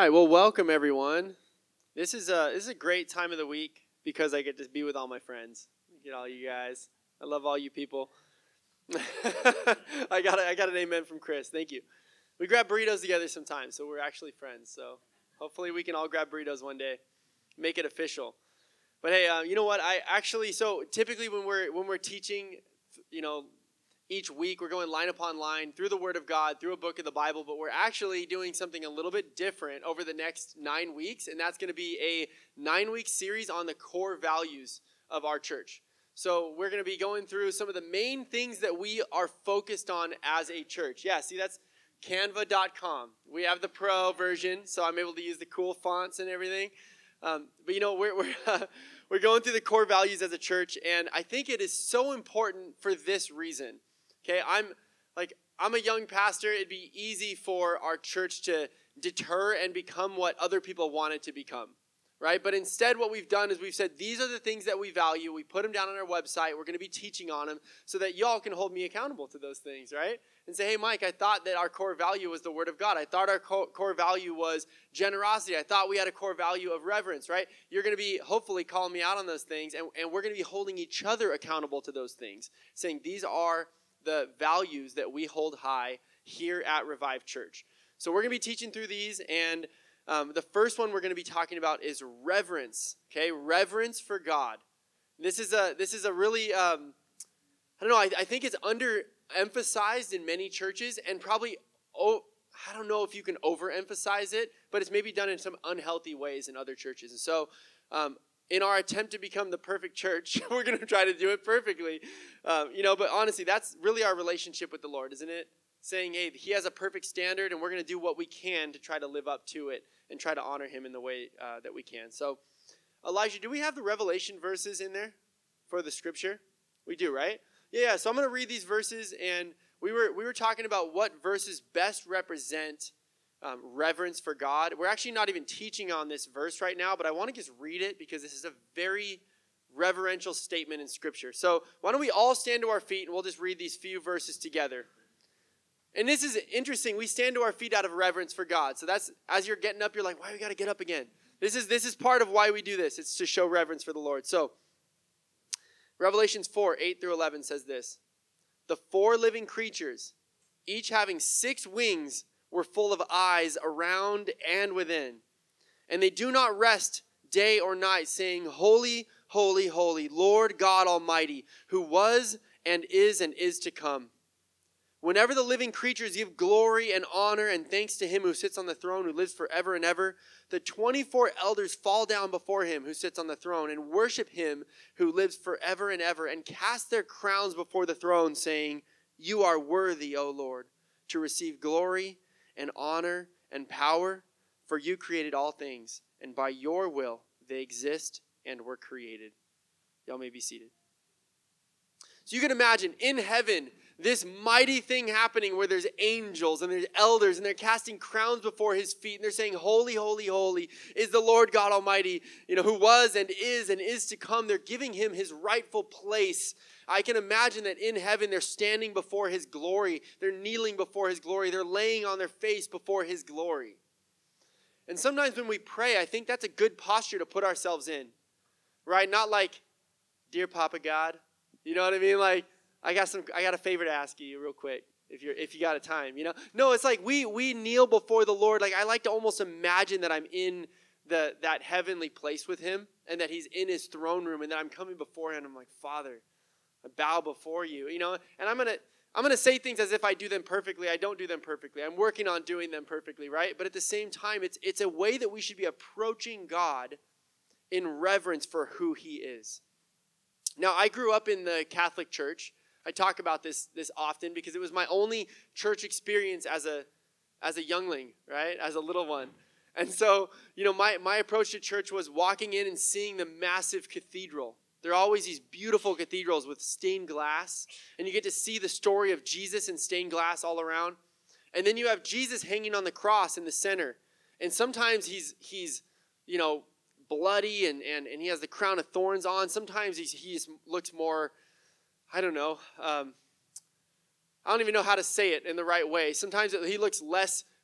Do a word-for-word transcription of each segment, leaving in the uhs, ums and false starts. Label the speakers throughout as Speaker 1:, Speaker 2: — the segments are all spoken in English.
Speaker 1: right, well, welcome everyone. This is a this is a great time of the week because I get to be with all my friends. Get all you guys. I love all you people. I got a, I got an amen from Chris. Thank you. We grab burritos together sometimes, so we're actually friends. So hopefully we can all grab burritos one day, make it official. But hey, uh, you know what? I actually so typically when we're when we're teaching, you know. Each week, we're going line upon line through the Word of God, through a book of the Bible, but we're actually doing something a little bit different over the next nine weeks, and that's going to be a nine-week series on the core values of our church. So we're going to be going through some of the main things that we are focused on as a church. Yeah, see, that's canva dot com. We have the pro version, so I'm able to use the cool fonts and everything. Um, but, you know, we're we're, uh, we're going through the core values as a church, and I think it is so important for this reason. Okay, I'm like I'm a young pastor. It'd be easy for our church to deter and become what other people want it to become, right? But instead what we've done is we've said these are the things that we value. We put them down on our website. We're going to be teaching on them so that y'all can hold me accountable to those things, right? And say, hey, Mike, I thought that our core value was the Word of God. I thought our co- core value was generosity. I thought we had a core value of reverence, right? You're going to be hopefully calling me out on those things, and, and we're going to be holding each other accountable to those things, saying these are the values that we hold high here at Revive Church. So we're going to be teaching through these, and um, the first one we're going to be talking about is reverence. Okay, reverence for God. This is a this is a really um, I don't know. I, I think it's underemphasized in many churches, and probably oh I don't know if you can overemphasize it, but it's maybe done in some unhealthy ways in other churches. And so. Um, In our attempt to become the perfect church, we're going to try to do it perfectly. Um, you know, but honestly, that's really our relationship with the Lord, isn't it? Saying, hey, he has a perfect standard, and we're going to do what we can to try to live up to it and try to honor him in the way uh, that we can. So, Elijah, do we have the Revelation verses in there for the scripture? We do, right? Yeah, so I'm going to read these verses, and we were we were talking about what verses best represent Um, reverence for God. We're actually not even teaching on this verse right now, but I want to just read it because this is a very reverential statement in Scripture. So why don't we all stand to our feet and we'll just read these few verses together. And this is interesting. We stand to our feet out of reverence for God. So that's, as you're getting up, you're like, why we got to get up again? This is, this is part of why we do this. It's to show reverence for the Lord. So Revelations four, eight through eleven says this. The four living creatures, each having six wings, were full of eyes around and within. And they do not rest day or night, saying, Holy, holy, holy, Lord God Almighty, who was and is and is to come. Whenever the living creatures give glory and honor and thanks to him who sits on the throne, who lives forever and ever, the twenty-four elders fall down before him who sits on the throne and worship him who lives forever and ever, and cast their crowns before the throne, saying, You are worthy, O Lord, to receive glory and honor and power, for you created all things, and by your will they exist and were created. Y'all may be seated. So you can imagine in heaven this mighty thing happening where there's angels and there's elders and they're casting crowns before his feet and they're saying, Holy, holy, holy is the Lord God Almighty, you know, who was and is and is to come. They're giving him his rightful place. I can imagine that in heaven they're standing before his glory. They're kneeling before his glory. They're laying on their face before his glory. And sometimes when we pray, I think that's a good posture to put ourselves in, right? Not like, dear Papa God, you know what I mean? Like, I got some. I got a favor to ask you real quick, if you're if you got a time, you know? No, it's like we we kneel before the Lord. Like I like to almost imagine that I'm in the that heavenly place with him, and that he's in his throne room, and that I'm coming before him. And I'm like, Father, I bow before you, you know, and I'm gonna I'm gonna say things as if I do them perfectly. I don't do them perfectly. I'm working on doing them perfectly, right? But at the same time, it's it's a way that we should be approaching God in reverence for who he is. Now, I grew up in the Catholic Church. I talk about this this often because it was my only church experience as a as a youngling, right? As a little one. And so, you know, my, my approach to church was walking in and seeing the massive cathedral. There are always these beautiful cathedrals with stained glass, and you get to see the story of Jesus in stained glass all around. And then you have Jesus hanging on the cross in the center. And sometimes he's he's, you know, bloody and and, and he has the crown of thorns on. Sometimes he's, he looks more, I don't know, um, I don't even know how to say it in the right way. Sometimes he looks less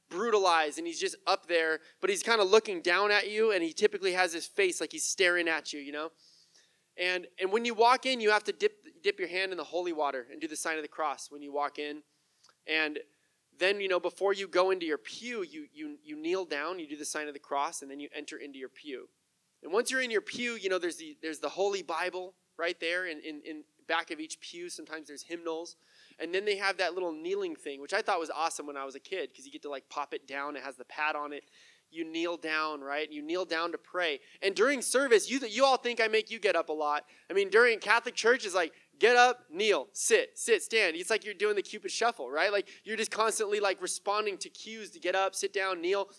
Speaker 1: brutalized and he's just up there, but he's kind of looking down at you, and he typically has his face like he's staring at you, you know? And and when you walk in, you have to dip dip your hand in the holy water and do the sign of the cross when you walk in. And then, you know, before you go into your pew, you you you kneel down, you do the sign of the cross, and then you enter into your pew. And once you're in your pew, you know, there's the there's the Holy Bible right there in, in, in back of each pew. Sometimes there's hymnals. And then they have that little kneeling thing, which I thought was awesome when I was a kid, because you get to like pop it down. It has the pad on it. You kneel down, right? You kneel down to pray. And during service, you you all think I make you get up a lot. I mean, during Catholic church, it's like, get up, kneel, sit, sit, stand. It's like you're doing the Cupid shuffle, right? Like you're just constantly like responding to cues to get up, sit down, kneel.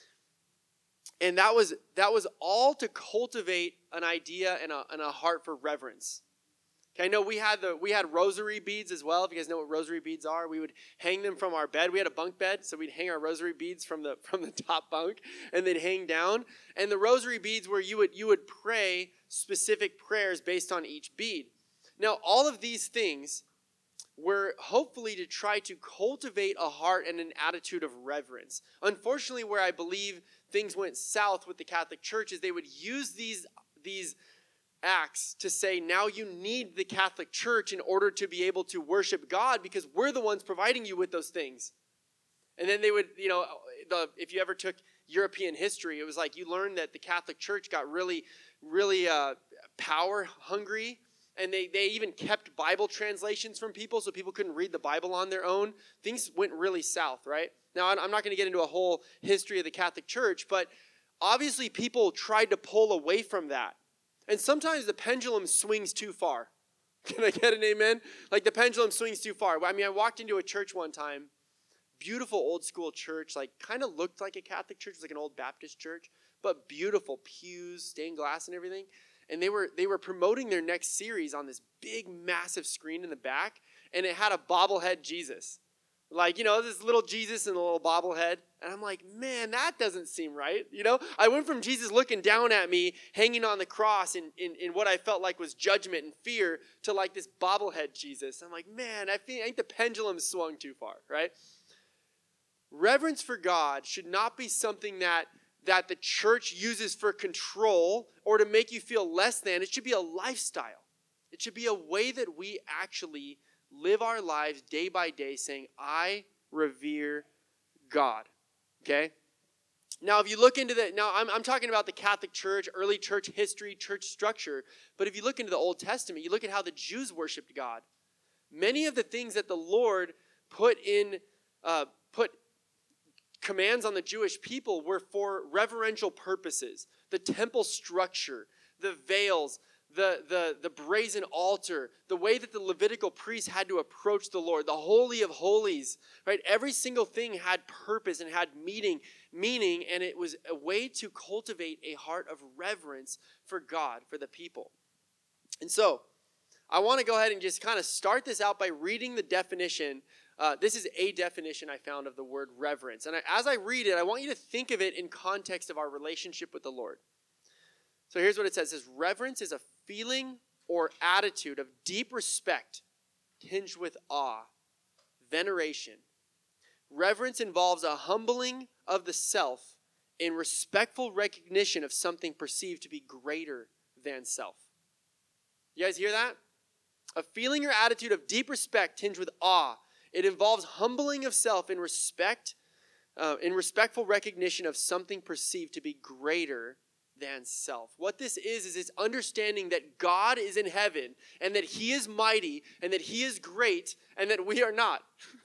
Speaker 1: And that was that was all to cultivate an idea and a, and a heart for reverence. Okay, I know we had the we had rosary beads as well. If you guys know what rosary beads are, we would hang them from our bed. We had a bunk bed, so we'd hang our rosary beads from the from the top bunk, and they'd hang down. And the rosary beads where you would you would pray specific prayers based on each bead. Now, all of these things were hopefully to try to cultivate a heart and an attitude of reverence. Unfortunately, where I believe things went south with the Catholic Church is they would use these these acts to say, now you need the Catholic Church in order to be able to worship God because we're the ones providing you with those things. And then they would, you know, the, if you ever took European history, it was like you learned that the Catholic Church got really, really uh, power hungry. And they, they even kept Bible translations from people so people couldn't read the Bible on their own. Things went really south, right? Now, I'm not going to get into a whole history of the Catholic Church, but obviously people tried to pull away from that. And sometimes the pendulum swings too far. Can I get an amen? Like the pendulum swings too far. I mean, I walked into a church one time, beautiful old school church, like kind of looked like a Catholic church, it was like an old Baptist church, but beautiful pews, stained glass and everything. And they were they were promoting their next series on this big, massive screen in the back, and it had a bobblehead Jesus. Like, you know, this little Jesus and a little bobblehead. And I'm like, man, that doesn't seem right. You know, I went from Jesus looking down at me, hanging on the cross in, in, in what I felt like was judgment and fear, to like this bobblehead Jesus. I'm like, man, I, feel, I think the pendulum swung too far, right? Reverence for God should not be something that, that the church uses for control or to make you feel less than. It should be a lifestyle. It should be a way that we actually live our lives day by day saying, I revere God, okay? Now, if you look into the, now I'm, I'm talking about the Catholic Church, early church history, church structure, but if you look into the Old Testament, you look at how the Jews worshiped God. Many of the things that the Lord put in, uh, put commands on the Jewish people were for reverential purposes. The temple structure, the veils, The, the, the brazen altar, the way that the Levitical priests had to approach the Lord, the Holy of Holies, right? Every single thing had purpose and had meaning, meaning, and it was a way to cultivate a heart of reverence for God, for the people. And so, I want to go ahead and just kind of start this out by reading the definition. Uh, this is a definition I found of the word reverence. And I, as I read it, I want you to think of it in context of our relationship with the Lord. So here's what it says. It says, reverence is a feeling or attitude of deep respect tinged with awe, veneration. Reverence involves a humbling of the self in respectful recognition of something perceived to be greater than self. You guys hear that? A feeling or attitude of deep respect tinged with awe. It involves humbling of self in respect, uh, in respectful recognition of something perceived to be greater than self. What this is, is it's understanding that God is in heaven and that he is mighty and that he is great and that we are not.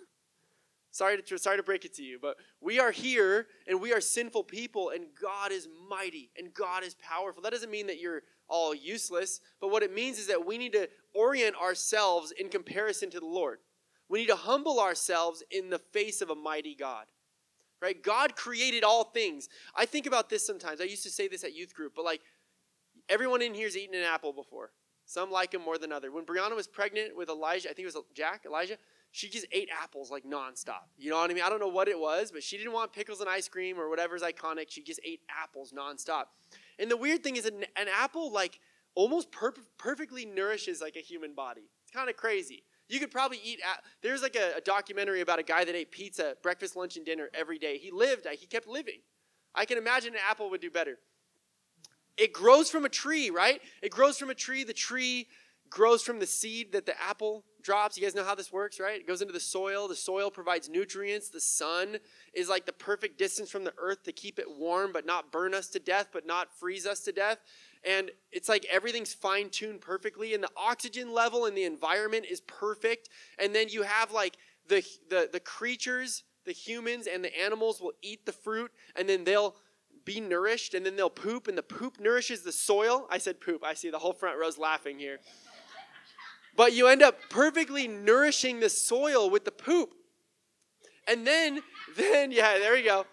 Speaker 1: sorry, to, sorry to break it to you, but we are here and we are sinful people and God is mighty and God is powerful. That doesn't mean that you're all useless, but what it means is that we need to orient ourselves in comparison to the Lord. We need to humble ourselves in the face of a mighty God. Right? God created all things. I think about this sometimes. I used to say this at youth group, but like everyone in here's eaten an apple before. Some like them more than others. When Brianna was pregnant with Elijah, I think it was Jack, Elijah, she just ate apples like nonstop. You know what I mean? I don't know what it was, but she didn't want pickles and ice cream or whatever's iconic. She just ate apples nonstop. And the weird thing is an, an apple like almost per- perfectly nourishes like a human body. It's kind of crazy. You could probably eat, a- there's like a, a documentary about a guy that ate pizza, breakfast, lunch, and dinner every day. He lived, he kept living. I can imagine an apple would do better. It grows from a tree, right? It grows from a tree. The tree grows from the seed that the apple drops. You guys know how this works, right? It goes into the soil. The soil provides nutrients. The sun is like the perfect distance from the earth to keep it warm, but not burn us to death, but not freeze us to death. And it's like everything's fine-tuned perfectly, and the oxygen level in the environment is perfect. And then you have like the, the, the creatures, the humans and the animals will eat the fruit, and then they'll be nourished, and then they'll poop, and the poop nourishes the soil. I said poop. I see the whole front row's laughing here. But you end up perfectly nourishing the soil with the poop. And then, then, yeah, there we go.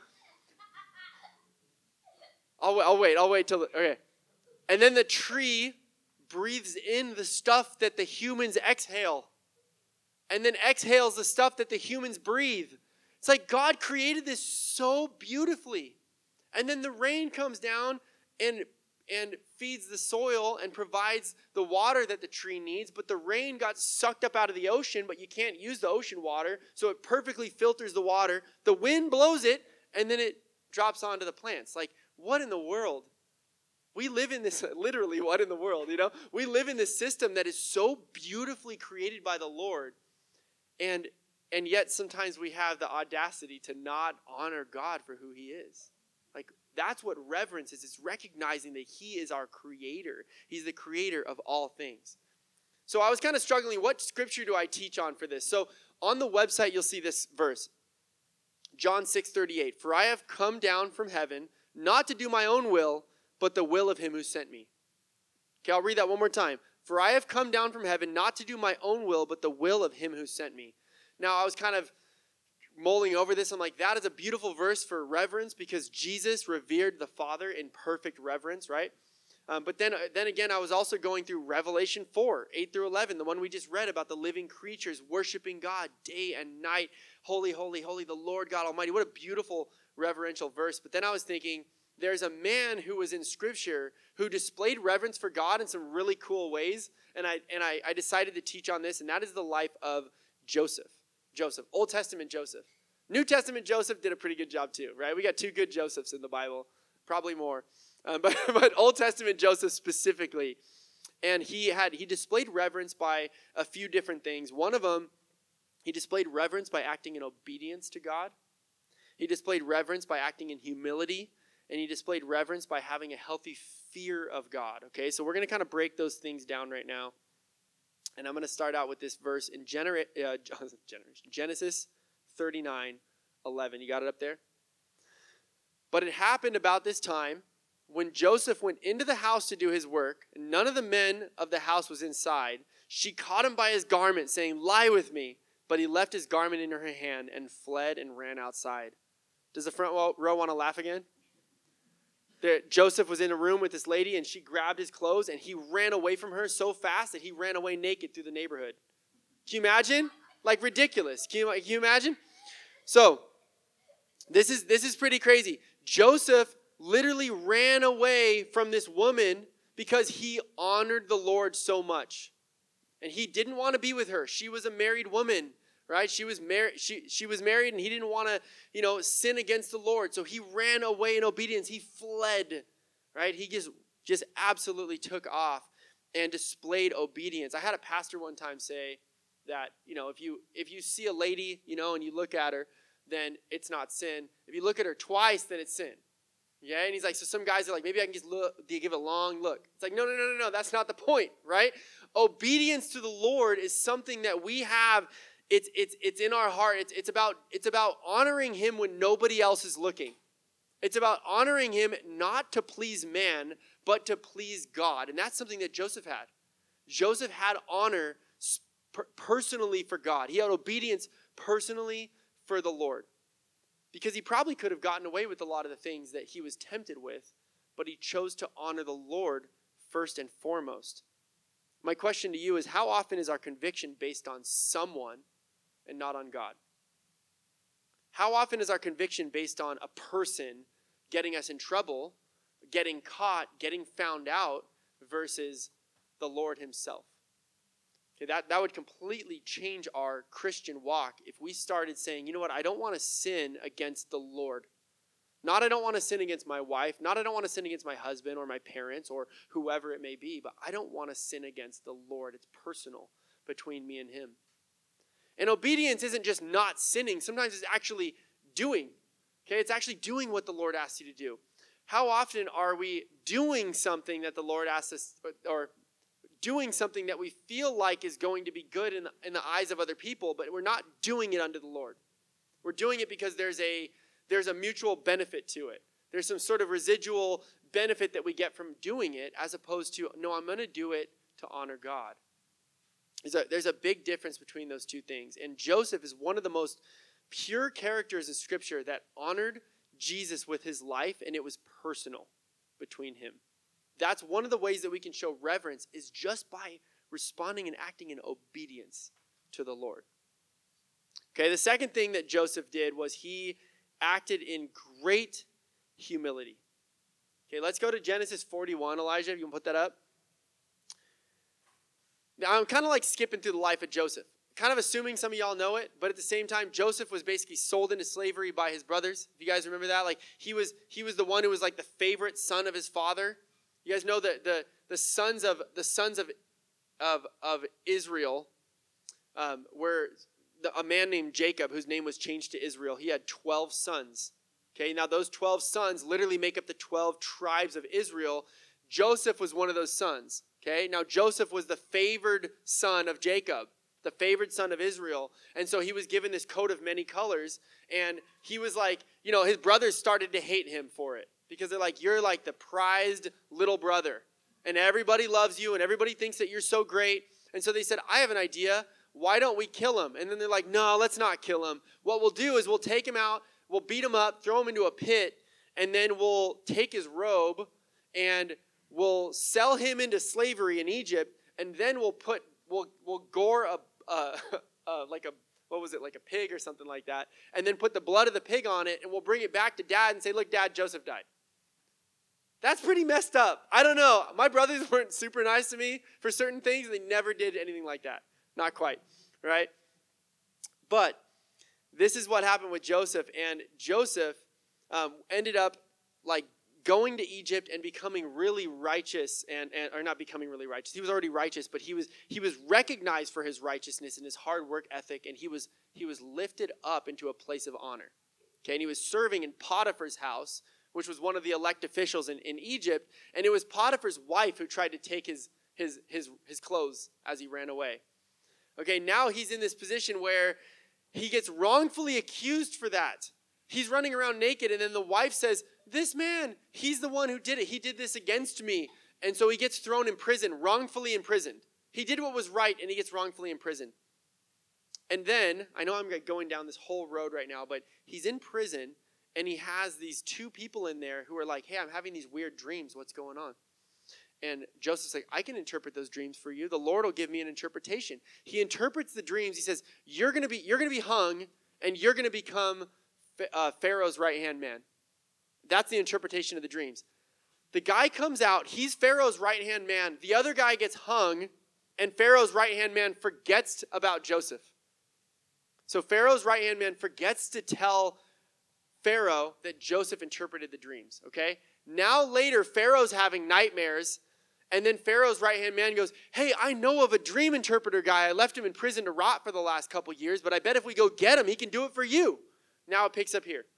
Speaker 1: I'll, I'll wait, I'll wait till, the, okay. And then the tree breathes in the stuff that the humans exhale. And then exhales the stuff that the humans breathe. It's like God created this so beautifully. And then the rain comes down and, and feeds the soil and provides the water that the tree needs. But the rain got sucked up out of the ocean, but you can't use the ocean water. So it perfectly filters the water. The wind blows it, and then it drops onto the plants. Like, what in the world? We live in this, literally, what in the world, you know? We live in this system that is so beautifully created by the Lord. And, and yet sometimes we have the audacity to not honor God for who he is. Like, that's what reverence is. It's recognizing that he is our creator. He's the creator of all things. So I was kind of struggling. What scripture do I teach on for this? So on the website, you'll see this verse. John six thirty-eight. For I have come down from heaven, not to do my own will, but the will of him who sent me. Okay, I'll read that one more time. For I have come down from heaven, not to do my own will, but the will of him who sent me. Now, I was kind of mulling over this. I'm like, that is a beautiful verse for reverence because Jesus revered the Father in perfect reverence, right? Um, but then, then again, I was also going through Revelation four, eight through eleven, the one we just read about the living creatures worshiping God day and night. Holy, holy, holy, the Lord God Almighty. What a beautiful reverential verse. But then I was thinking, there's a man who was in Scripture who displayed reverence for God in some really cool ways. And I and I, I decided to teach on this, and that is the life of Joseph. Joseph, Old Testament Joseph. New Testament Joseph did a pretty good job too, right? We got two good Josephs in the Bible, probably more. Um, but, but Old Testament Joseph specifically. And he had he displayed reverence by a few different things. One of them, he displayed reverence by acting in obedience to God. He displayed reverence by acting in humility. And he displayed reverence by having a healthy fear of God. Okay, so we're going to kind of break those things down right now. And I'm going to start out with this verse in Gener- uh, Genesis thirty-nine eleven. You got it up there? But it happened about this time when Joseph went into the house to do his work, and none of the men of the house was inside. She caught him by his garment, saying, "Lie with me." But he left his garment in her hand and fled and ran outside. Does the front row want to laugh again? There, Joseph was in a room with this lady, and she grabbed his clothes, and he ran away from her so fast that he ran away naked through the neighborhood. Can you imagine? Like, ridiculous. Can you, can you imagine? So, this is this is pretty crazy. Joseph literally ran away from this woman because he honored the Lord so much. And he didn't want to be with her. She was a married woman. Right? She was married. She, she was married, and he didn't want to, you know, sin against the Lord. So he ran away in obedience. He fled. Right? He just, just absolutely took off and displayed obedience. I had a pastor one time say that, you know, if you if you see a lady, you know, and you look at her, then it's not sin. If you look at her twice, then it's sin. Yeah, and he's like, so some guys are like, maybe I can just look, give a long look. It's like, no, no, no, no, no. That's not the point, right? Obedience to the Lord is something that we have. It's it's it's in our heart. It's it's about it's about honoring him when nobody else is looking. It's about honoring him not to please man, but to please God. And that's something that Joseph had. Joseph had honor personally for God. He had obedience personally for the Lord. Because he probably could have gotten away with a lot of the things that he was tempted with, but he chose to honor the Lord first and foremost. My question to you is, how often is our conviction based on someone and not on God? How often is our conviction based on a person getting us in trouble, getting caught, getting found out, versus the Lord himself? Okay, that, that would completely change our Christian walk if we started saying, you know what, I don't want to sin against the Lord. Not I don't want to sin against my wife, not I don't want to sin against my husband or my parents or whoever it may be, but I don't want to sin against the Lord. It's personal between me and him. And obedience isn't just not sinning. Sometimes it's actually doing. Okay, it's actually doing what the Lord asks you to do. How often are we doing something that the Lord asks us, or doing something that we feel like is going to be good in the, in the eyes of other people, but we're not doing it unto the Lord. We're doing it because there's a there's a mutual benefit to it. There's some sort of residual benefit that we get from doing it, as opposed to, no, I'm going to do it to honor God. There's a, there's a big difference between those two things. And Joseph is one of the most pure characters in Scripture that honored Jesus with his life, and it was personal between him. That's one of the ways that we can show reverence, is just by responding and acting in obedience to the Lord. Okay, the second thing that Joseph did was he acted in great humility. Okay, let's go to Genesis forty-one. Elijah, if you can put that up. Now, I'm kind of like skipping through the life of Joseph. Kind of assuming some of y'all know it, but at the same time, Joseph was basically sold into slavery by his brothers. If you guys remember that, like he was he was the one who was like the favorite son of his father. You guys know that the the sons of the sons of of of Israel um, were the, a man named Jacob, whose name was changed to Israel. He had twelve sons. Okay, now those twelve sons literally make up the twelve tribes of Israel. Joseph was one of those sons. Okay, now Joseph was the favored son of Jacob, the favored son of Israel. And so he was given this coat of many colors. And he was like, you know, his brothers started to hate him for it. Because they're like, you're like the prized little brother. And everybody loves you and everybody thinks that you're so great. And so they said, I have an idea. Why don't we kill him? And then they're like, no, let's not kill him. What we'll do is we'll take him out, we'll beat him up, throw him into a pit, and then we'll take his robe and we'll sell him into slavery in Egypt. And then we'll put, we'll, we'll gore a, uh, uh, like a, what was it, like a pig or something like that, and then put the blood of the pig on it, and we'll bring it back to Dad and say, look, Dad, Joseph died. That's pretty messed up. I don't know. My brothers weren't super nice to me for certain things. They never did anything like that. Not quite, right? But this is what happened with Joseph, and Joseph um, ended up like going to Egypt and becoming really righteous, and, and or not becoming really righteous. He was already righteous, but he was he was recognized for his righteousness and his hard work ethic, and he was he was lifted up into a place of honor. Okay, and he was serving in Potiphar's house, which was one of the elect officials in, in Egypt, and it was Potiphar's wife who tried to take his his his his clothes as he ran away. Okay, now he's in this position where he gets wrongfully accused for that. He's running around naked, and then the wife says, this man, he's the one who did it. He did this against me. And so he gets thrown in prison, wrongfully imprisoned. He did what was right, and he gets wrongfully imprisoned. And then, I know I'm going down this whole road right now, but he's in prison, and he has these two people in there who are like, hey, I'm having these weird dreams. What's going on? And Joseph's like, I can interpret those dreams for you. The Lord will give me an interpretation. He interprets the dreams. He says, you're going to be you're going to be hung, and you're going to become uh, Pharaoh's right-hand man. That's the interpretation of the dreams. The guy comes out. He's Pharaoh's right-hand man. The other guy gets hung, and Pharaoh's right-hand man forgets about Joseph. So Pharaoh's right-hand man forgets to tell Pharaoh that Joseph interpreted the dreams, okay? Now later, Pharaoh's having nightmares, and then Pharaoh's right-hand man goes, hey, I know of a dream interpreter guy. I left him in prison to rot for the last couple years, but I bet if we go get him, he can do it for you. Now it picks up here.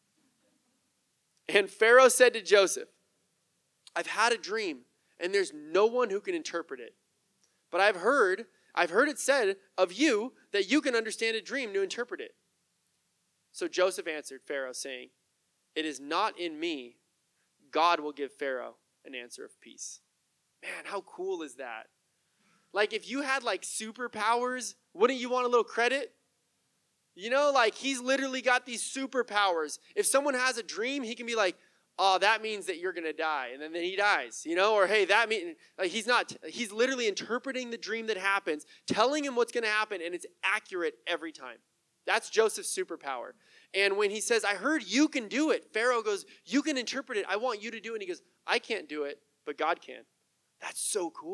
Speaker 1: And Pharaoh said to Joseph, I've had a dream, and there's no one who can interpret it. But I've heard, I've heard it said of you that you can understand a dream to interpret it. So Joseph answered Pharaoh, saying, it is not in me. God will give Pharaoh an answer of peace. Man, how cool is that? Like, if you had, like, superpowers, wouldn't you want a little credit? You know, like, he's literally got these superpowers. If someone has a dream, he can be like, oh, that means that you're going to die. And then, then he dies, you know? Or, hey, that means, like, he's not, he's literally interpreting the dream that happens, telling him what's going to happen, and it's accurate every time. That's Joseph's superpower. And when he says, I heard you can do it, Pharaoh goes, you can interpret it. I want you to do it. And he goes, I can't do it, but God can. That's so cool.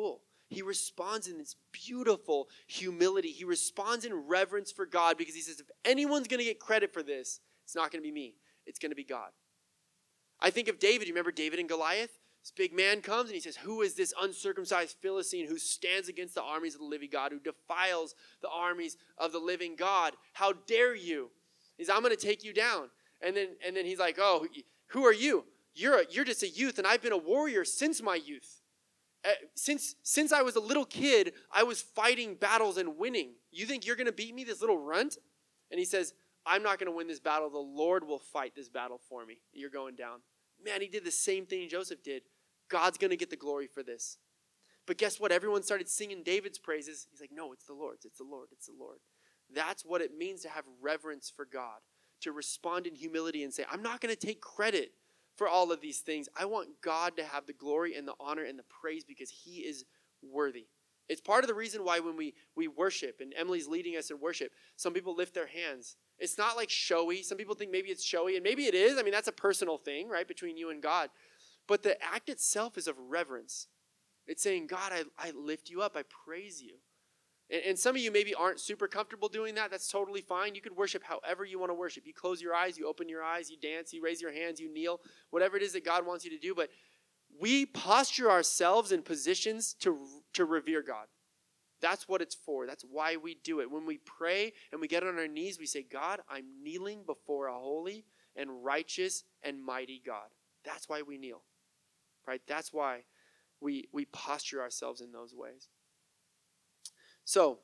Speaker 1: he responds in this beautiful humility. He responds in reverence for God because he says, if anyone's going to get credit for this, it's not going to be me. It's going to be God. I think of David. You remember David and Goliath? This big man comes and he says, who is this uncircumcised Philistine who stands against the armies of the living God, who defiles the armies of the living God? How dare you? He says, I'm going to take you down. And then, and then he's like, oh, who are you? You're, a, you're just a youth, and I've been a warrior since my youth. Uh, since, since I was a little kid, I was fighting battles and winning. You think you're going to beat me, this little runt? And he says, I'm not going to win this battle. The Lord will fight this battle for me. You're going down. Man, he did the same thing Joseph did. God's going to get the glory for this. But guess what? Everyone started singing David's praises. He's like, no, it's the Lord's. It's the Lord. It's the Lord. That's what it means to have reverence for God, to respond in humility and say, I'm not going to take credit for all of these things. I want God to have the glory and the honor and the praise because he is worthy. It's part of the reason why when we, we worship, and Emily's leading us in worship, some people lift their hands. It's not like showy. Some people think maybe it's showy, and maybe it is. I mean, that's a personal thing, right, between you and God. But the act itself is of reverence. It's saying, God, I, I lift you up. I praise you. And, and some of you maybe aren't super comfortable doing that. That's totally fine. You can worship however you want to worship. You close your eyes, you open your eyes, you dance, you raise your hands, you kneel, whatever it is that God wants you to do. But we posture ourselves in positions to, to revere God. That's what it's for. That's why we do it. When we pray and we get on our knees, we say, God, I'm kneeling before a holy and righteous and mighty God. That's why we kneel. Right? That's why we, we posture ourselves in those ways. So,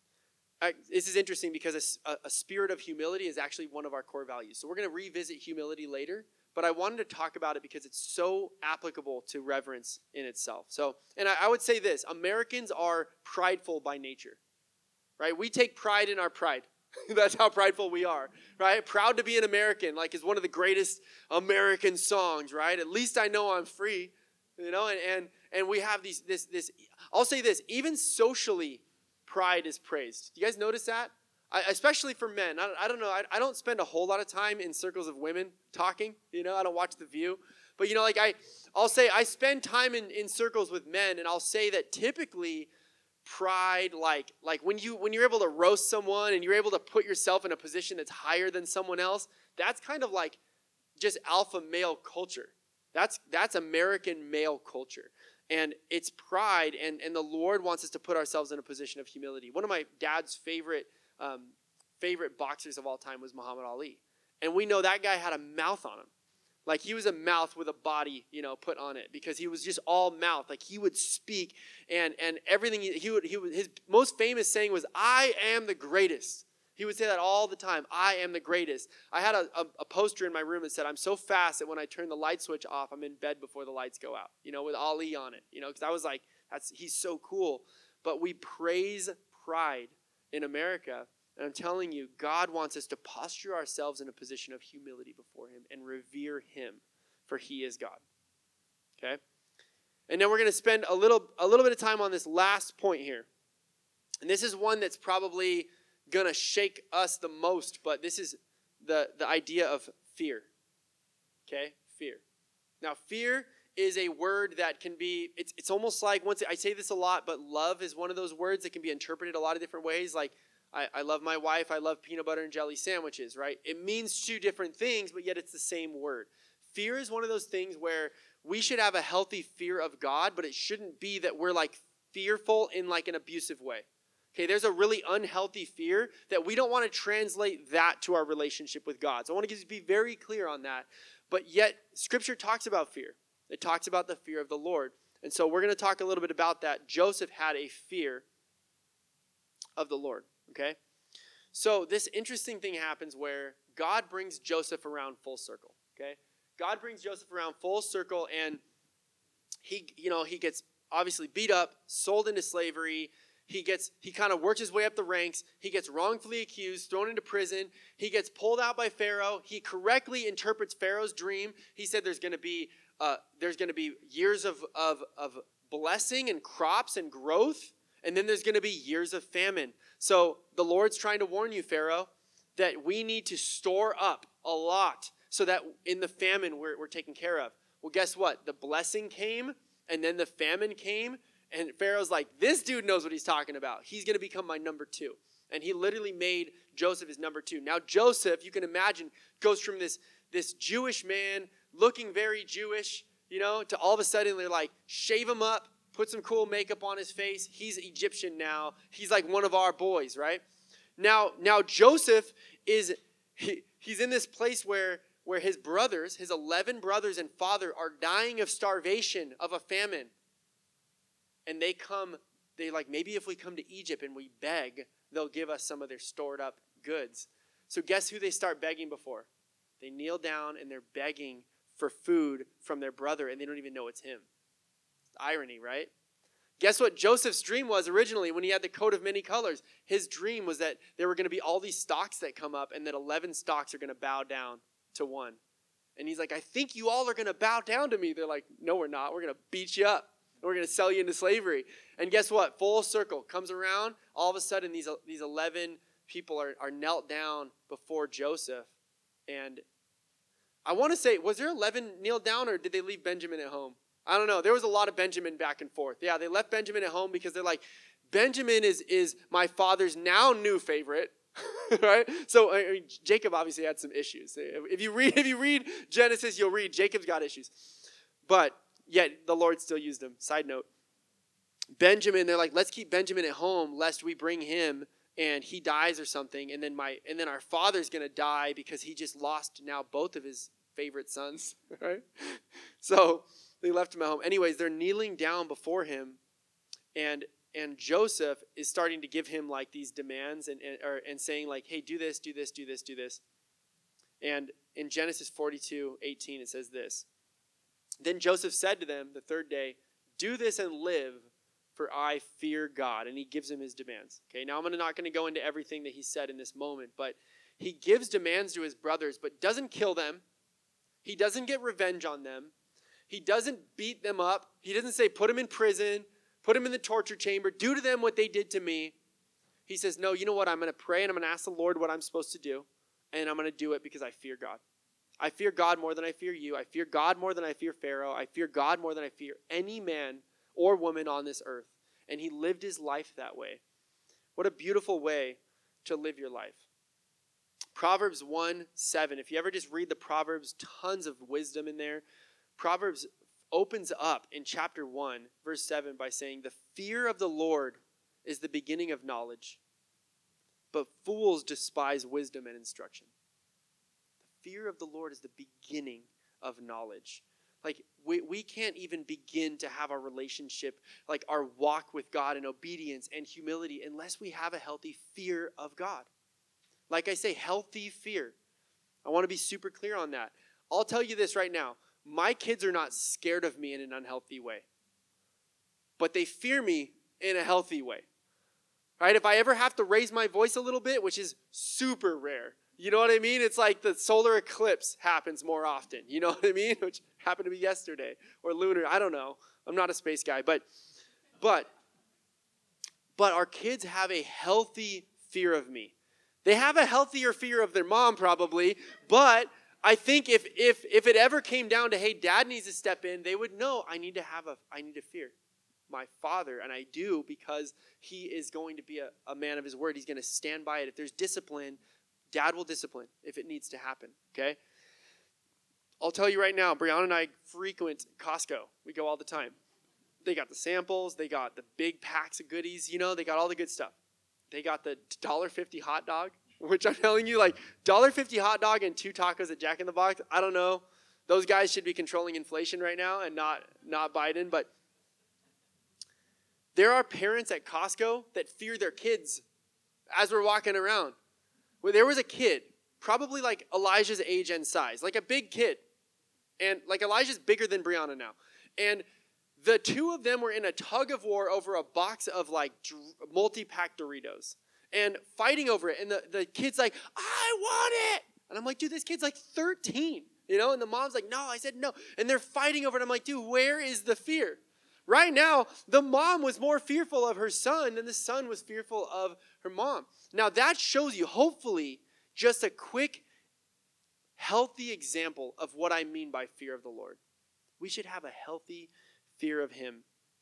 Speaker 1: I, this is interesting because a, a spirit of humility is actually one of our core values. So we're going to revisit humility later, but I wanted to talk about it because it's so applicable to reverence in itself. So, and I, I would say this, Americans are prideful by nature, right? We take pride in our pride. That's how prideful we are, right? Proud to be an American, like is one of the greatest American songs, right? At least I know I'm free, you know, and and, and we have these, this, this, I'll say this, even socially, pride is praised. Do you guys notice that? I, especially for men. I, I don't know, I, I don't spend a whole lot of time in circles of women talking, you know, I don't watch The View. But, you know, like I, I'll say I spend time in, in circles with men, and I'll say that typically pride, like like when you when you're able to roast someone and you're able to put yourself in a position that's higher than someone else, that's kind of like just alpha male culture. That's that's American male culture. And it's pride, and, and the Lord wants us to put ourselves in a position of humility. One of my dad's favorite um, favorite boxers of all time was Muhammad Ali. And we know that guy had a mouth on him. Like he was a mouth with a body, you know, put on it because he was just all mouth. Like he would speak and and everything he, he would he would his most famous saying was, I am the greatest. He would say that all the time. I am the greatest. I had a, a, a poster in my room that said, I'm so fast that when I turn the light switch off, I'm in bed before the lights go out, you know, with Ali on it, you know, because I was like, that's he's so cool. But we praise pride in America. And I'm telling you, God wants us to posture ourselves in a position of humility before him and revere him, for he is God. Okay? And then we're going to spend a little a little bit of time on this last point here. And this is one that's probably going to shake us the most, but this is the, the idea of fear. Okay? Fear. Now, fear is a word that can be, it's it's almost like, once I say this a lot, but love is one of those words that can be interpreted a lot of different ways. Like, I, I love my wife, I love peanut butter and jelly sandwiches, right? It means two different things, but yet it's the same word. Fear is one of those things where we should have a healthy fear of God, but it shouldn't be that we're like fearful in like an abusive way. Okay, there's a really unhealthy fear that we don't want to translate that to our relationship with God. So I want to be very clear on that. But yet, Scripture talks about fear. It talks about the fear of the Lord. And so we're going to talk a little bit about that. Joseph had a fear of the Lord. Okay? So this interesting thing happens where God brings Joseph around full circle. Okay? God brings Joseph around full circle, and he, you know, he gets obviously beat up, sold into slavery. He gets, he kind of works his way up the ranks. He gets wrongfully accused, thrown into prison. He gets pulled out by Pharaoh. He correctly interprets Pharaoh's dream. He said there's going to be, uh, there's going to be years of, of, of blessing and crops and growth, and then there's going to be years of famine. So the Lord's trying to warn you, Pharaoh, that we need to store up a lot so that in the famine we're, we're taken care of. Well, guess what? The blessing came, and then the famine came, And Pharaoh's like, this dude knows what he's talking about. He's going to become my number two. And he literally made Joseph his number two. Now Joseph, you can imagine, goes from this, this Jewish man looking very Jewish, you know, to all of a sudden they're like, shave him up, put some cool makeup on his face. He's Egyptian now. He's like one of our boys, right? Now, now Joseph is, he, he's in this place where, where his brothers, his eleven brothers and father are dying of starvation, of a famine. And they come, they like, maybe if we come to Egypt and we beg, they'll give us some of their stored up goods. So guess who they start begging before? They kneel down and they're begging for food from their brother, and they don't even know it's him. Irony, right? Guess what Joseph's dream was originally when he had the coat of many colors? His dream was that there were going to be all these stocks that come up, and that eleven stocks are going to bow down to one. And he's like, I think you all are going to bow down to me. They're like, no, we're not. We're going to beat you up. We're going to sell you into slavery. And guess what? Full circle comes around. All of a sudden, these, these eleven people are, are knelt down before Joseph. And I want to say, was there eleven kneel down, or did they leave Benjamin at home? I don't know. There was a lot of Benjamin back and forth. Yeah, they left Benjamin at home because they're like, Benjamin is, is my father's now new favorite. Right? So I mean, Jacob obviously had some issues. If you read, if you read Genesis, you'll read Jacob's got issues. But yet the Lord still used him. Side note. Benjamin, they're like, let's keep Benjamin at home lest we bring him and he dies or something. And then my and then our father's gonna die because he just lost now both of his favorite sons. Right? So they left him at home. Anyways, they're kneeling down before him, and and Joseph is starting to give him like these demands and and, or, and saying like, hey, do this, do this, do this, do this. And in Genesis forty-two eighteen, it says this. Then Joseph said to them the third day, do this and live, for I fear God. And he gives him his demands. Okay, now I'm not going to go into everything that he said in this moment, but he gives demands to his brothers, but doesn't kill them. He doesn't get revenge on them. He doesn't beat them up. He doesn't say, put them in prison, put them in the torture chamber, do to them what they did to me. He says, no, you know what? I'm going to pray and I'm going to ask the Lord what I'm supposed to do. And I'm going to do it because I fear God. I fear God more than I fear you. I fear God more than I fear Pharaoh. I fear God more than I fear any man or woman on this earth. And he lived his life that way. What a beautiful way to live your life. Proverbs one seven. If you ever just read the Proverbs, tons of wisdom in there. Proverbs opens up in chapter one, verse seven, by saying, the fear of the Lord is the beginning of knowledge, but fools despise wisdom and instruction. The fear of the Lord is the beginning of knowledge. Like, we, we can't even begin to have our relationship, like our walk with God in obedience and humility, unless we have a healthy fear of God. Like I say, healthy fear. I want to be super clear on that. I'll tell you this right now. My kids are not scared of me in an unhealthy way, but they fear me in a healthy way. Right? If I ever have to raise my voice a little bit, which is super rare, you know what I mean? It's like the solar eclipse happens more often. You know what I mean? Which happened to me yesterday, or lunar. I don't know. I'm not a space guy, but, but, but our kids have a healthy fear of me. They have a healthier fear of their mom probably, but I think if if if it ever came down to, hey, dad needs to step in, they would know I need to have a, I need to fear my father, and I do, because he is going to be a, a man of his word. He's going to stand by it. If there's discipline, dad will discipline if it needs to happen, okay? I'll tell you right now, Brianna and I frequent Costco. We go all the time. They got the samples. They got the big packs of goodies. You know, they got all the good stuff. They got the one dollar fifty hot dog, which I'm telling you, like, one dollar fifty hot dog and two tacos at Jack in the Box. I don't know. Those guys should be controlling inflation right now and not, not Biden. But there are parents at Costco that fear their kids as we're walking around. Well, there was a kid, probably like Elijah's age and size, like a big kid. And like Elijah's bigger than Brianna now. And the two of them were in a tug of war over a box of like multi-pack Doritos and fighting over it. And the, the kid's like, I want it. And I'm like, dude, this kid's like thirteen, you know? And the mom's like, no, I said no. And they're fighting over it. I'm like, dude, where is the fear? Right now, the mom was more fearful of her son than the son was fearful of her mom. Now that shows you, hopefully, just a quick, healthy example of what I mean by fear of the Lord. We should have a healthy fear of him.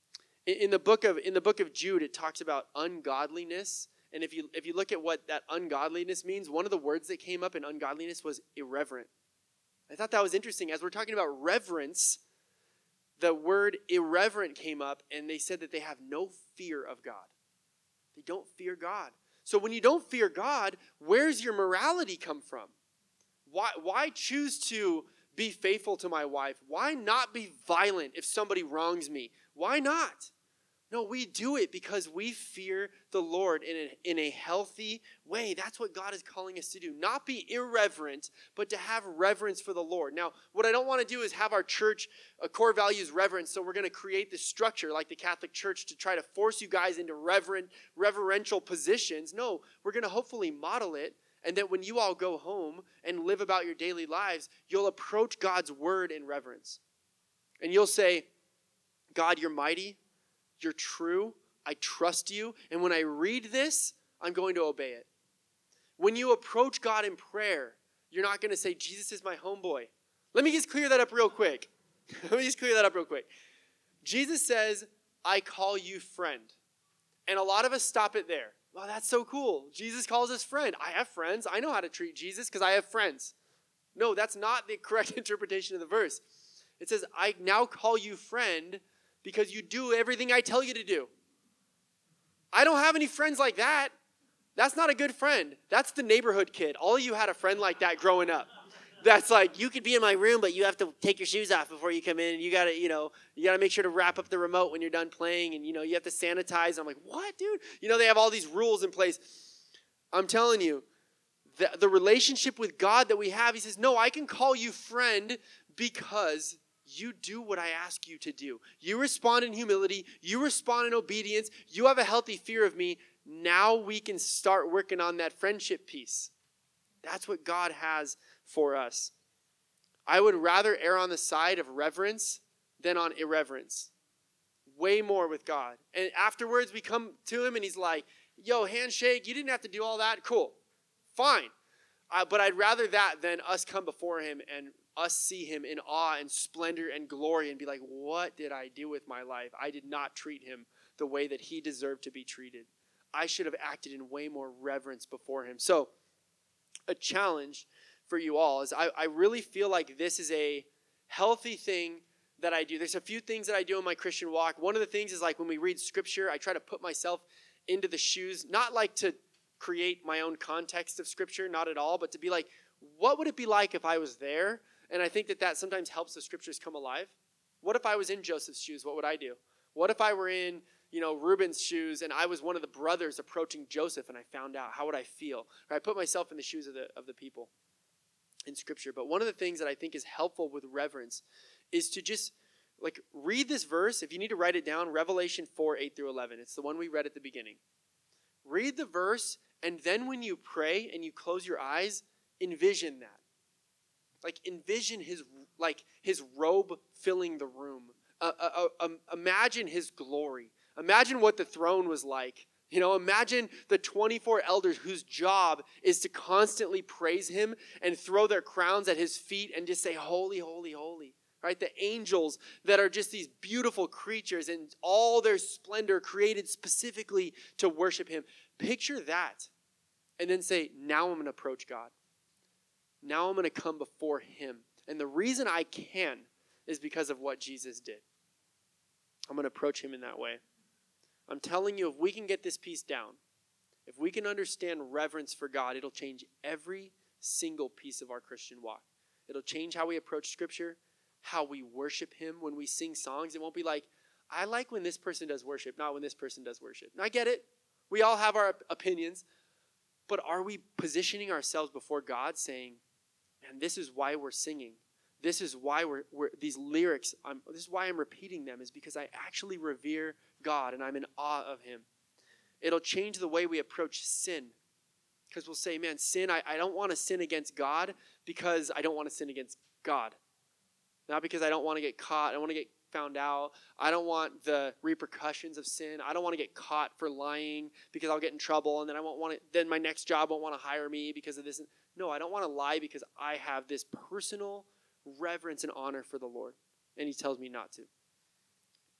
Speaker 1: In, in the book of in the book of Jude, it talks about ungodliness. And if you if you look at what that ungodliness means, one of the words that came up in ungodliness was irreverent. I thought that was interesting. As we're talking about reverence, the word irreverent came up, and they said that they have no fear of God. They don't fear God. So when you don't fear God, where's your morality come from? Why, why choose to be faithful to my wife? Why not be violent if somebody wrongs me? Why not? No, we do it because we fear the Lord in a, in a healthy way. That's what God is calling us to do. Not be irreverent, but to have reverence for the Lord. Now, what I don't want to do is have our church a core values reverence, so we're going to create this structure like the Catholic Church to try to force you guys into reverent, reverential positions. No, we're going to hopefully model it, and that when you all go home and live about your daily lives, you'll approach God's word in reverence. And you'll say, God, you're mighty. You're true. I trust you. And when I read this, I'm going to obey it. When you approach God in prayer, you're not going to say, Jesus is my homeboy. Let me just clear that up real quick. Let me just clear that up real quick. Jesus says, I call you friend. And a lot of us stop it there. Wow, that's so cool. Jesus calls us friend. I have friends. I know how to treat Jesus because I have friends. No, that's not the correct interpretation of the verse. It says, I now call you friend because you do everything I tell you to do. I don't have any friends like that. That's not a good friend. That's the neighborhood kid. All of you had a friend like that growing up. That's like, you could be in my room, but you have to take your shoes off before you come in. And you got to, you know, you got to make sure to wrap up the remote when you're done playing. And, you know, you have to sanitize. And I'm like, what, dude? You know, they have all these rules in place. I'm telling you, the, the relationship with God that we have, he says, no, I can call you friend because you do what I ask you to do. You respond in humility. You respond in obedience. You have a healthy fear of me. Now we can start working on that friendship piece. That's what God has for us. I would rather err on the side of reverence than on irreverence. Way more with God. And afterwards we come to him and he's like, yo, handshake, you didn't have to do all that. Cool. Fine. Uh, but I'd rather that than us come before him and us see him in awe and splendor and glory and be like, what did I do with my life? I did not treat him the way that he deserved to be treated. I should have acted in way more reverence before him. So a challenge for you all is I, I really feel like this is a healthy thing that I do. There's a few things that I do in my Christian walk. One of the things is like when we read scripture, I try to put myself into the shoes, not like to create my own context of scripture, not at all, but to be like, what would it be like if I was there? And I think that that sometimes helps the scriptures come alive. What if I was in Joseph's shoes? What would I do? What if I were in, you know, Reuben's shoes and I was one of the brothers approaching Joseph and I found out? How would I feel? Or I put myself in the shoes of the of the people in scripture. But one of the things that I think is helpful with reverence is to just like read this verse. If you need to write it down, Revelation four, eight through eleven. It's the one we read at the beginning. Read the verse, and then when you pray and you close your eyes, envision that. Like envision his like his robe filling the room. Uh, uh, uh, um, imagine his glory. Imagine what the throne was like. You know, imagine the twenty-four elders whose job is to constantly praise him and throw their crowns at his feet and just say, holy, holy, holy. Right? The angels that are just these beautiful creatures and all their splendor created specifically to worship him. Picture that. And then say, now I'm going to approach God. Now I'm going to come before him. And the reason I can is because of what Jesus did. I'm going to approach him in that way. I'm telling you, if we can get this piece down, if we can understand reverence for God, it'll change every single piece of our Christian walk. It'll change how we approach scripture, how we worship him when we sing songs. It won't be like, I like when this person does worship, not when this person does worship. And I get it. We all have our opinions. But are we positioning ourselves before God saying, man, this is why we're singing. This is why we're, we're these lyrics, I'm, this is why I'm repeating them, is because I actually revere God and I'm in awe of him. It'll change the way we approach sin. Because we'll say, man, sin, I, I don't want to sin against God because I don't want to sin against God. Not because I don't want to get caught. I don't want to get found out. I don't want the repercussions of sin. I don't want to get caught for lying because I'll get in trouble and then I won't want to, then my next job won't want to hire me because of this. No, I don't want to lie because I have this personal reverence and honor for the Lord. And he tells me not to.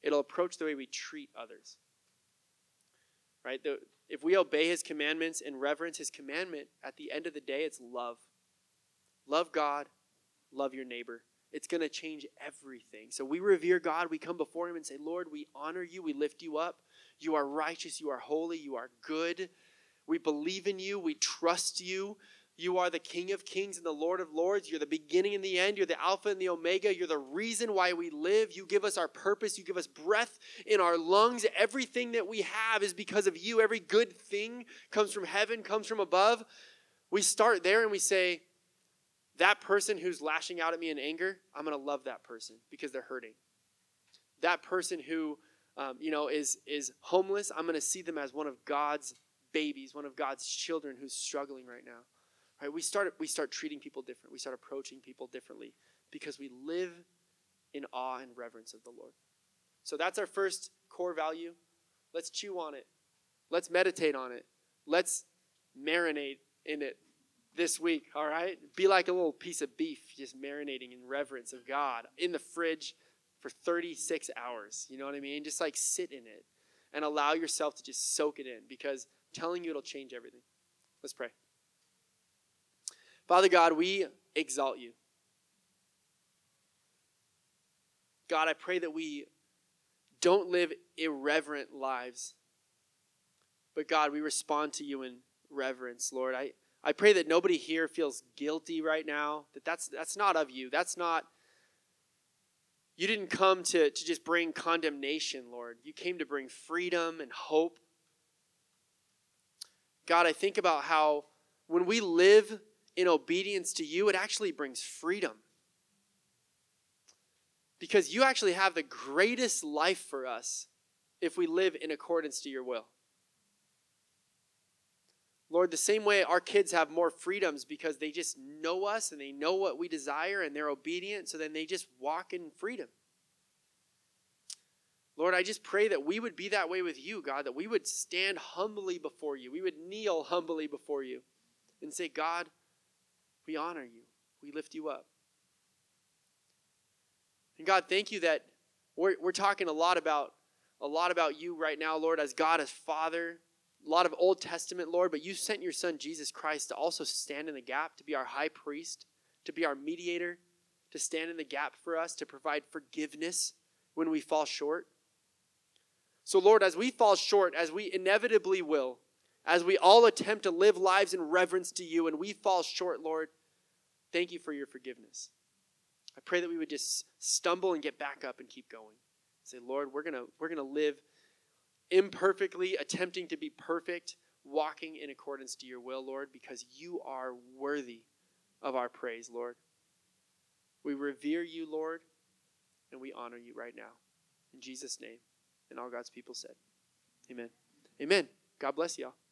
Speaker 1: it'll approach the way we treat others. Right? The, if we obey his commandments and reverence his commandment, at the end of the day, it's love. Love God, love your neighbor. It's going to change everything. So we revere God. We come before him and say, Lord, we honor you. We lift you up. You are righteous. You are holy. You are good. We believe in you. We trust you. You are the King of kings and the Lord of lords. You're the beginning and the end. You're the Alpha and the Omega. You're the reason why we live. You give us our purpose. You give us breath in our lungs. Everything that we have is because of you. Every good thing comes from heaven, comes from above. We start there and we say, that person who's lashing out at me in anger, I'm going to love that person because they're hurting. That person who, um, you know, is, is homeless, I'm going to see them as one of God's babies, one of God's children who's struggling right now. Right? We start we start treating people different. We start approaching people differently because we live in awe and reverence of the Lord. So that's our first core value. Let's chew on it. Let's meditate on it. Let's marinate in it this week, all right? Be like a little piece of beef just marinating in reverence of God in the fridge for thirty-six hours. You know what I mean? Just like sit in it and allow yourself to just soak it in because I'm telling you it'll change everything. Let's pray. Father God, we exalt you. God, I pray that we don't live irreverent lives, but God, we respond to you in reverence, Lord. I, I pray that nobody here feels guilty right now, that that's, that's not of you. That's not, you didn't come to, to just bring condemnation, Lord. You came to bring freedom and hope. God, I think about how when we live in obedience to you, it actually brings freedom. Because you actually have the greatest life for us if we live in accordance to your will. Lord, the same way our kids have more freedoms because they just know us and they know what we desire and they're obedient, so then they just walk in freedom. Lord, I just pray that we would be that way with you, God, that we would stand humbly before you. We would kneel humbly before you and say, God, we honor you. We lift you up. And God, thank you that we're, we're talking a lot about a lot about you right now, Lord, as God, as Father. A lot of Old Testament, Lord, but you sent your Son, Jesus Christ, to also stand in the gap, to be our high priest, to be our mediator, to stand in the gap for us, to provide forgiveness when we fall short. So, Lord, as we fall short, as we inevitably will, as we all attempt to live lives in reverence to you and we fall short, Lord, thank you for your forgiveness. I pray that we would just stumble and get back up and keep going. Say, Lord, we're gonna we're gonna live imperfectly, attempting to be perfect, walking in accordance to your will, Lord, because you are worthy of our praise, Lord. We revere you, Lord, and we honor you right now. In Jesus' name. And all God's people said, amen. Amen. God bless you all.